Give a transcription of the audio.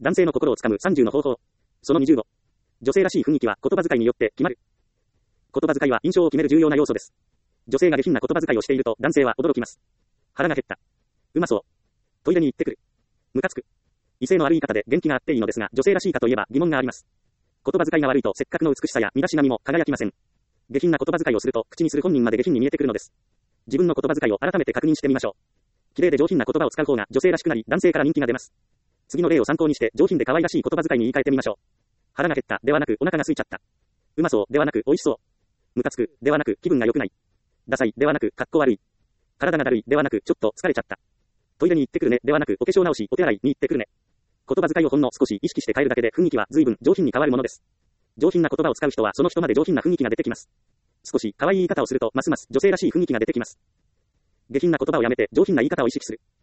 男性の心をつかむ30の方法。その25。女性らしい雰囲気は言葉遣いによって決まる。言葉遣いは印象を決める重要な要素です。女性が下品な言葉遣いをしていると男性は驚きます。腹が減った。うまそう。トイレに行ってくる。ムカつく。威勢のある言い方で元気があっていいのですが、女性らしいかといえば疑問があります。言葉遣いが悪いとせっかくの美しさや身だしなみも輝きません。下品な言葉遣いをすると口にする本人まで下品に見えてくるのです。自分の言葉遣いを改めて確認してみましょう。綺麗で上品な言葉を使う方が女性らしくなり、男性から人気が出ます。次の例を参考にして上品で可愛らしい言葉遣いに言い換えてみましょう。腹が減ったではなくお腹が空いちゃった。うまそうではなく美味しそう。ムカつくではなく気分が良くない。ダサいではなくかっこ悪い。体がだるいではなくちょっと疲れちゃった。トイレに行ってくるねではなくお化粧直しお手洗いに行ってくるね。言葉遣いをほんの少し意識して変えるだけで雰囲気は随分上品に変わるものです。上品な言葉を使う人はその人まで上品な雰囲気が出てきます。少し可愛い言い方をするとますます女性らしい雰囲気が出てきます。下品な言葉をやめて上品な言い方を意識する。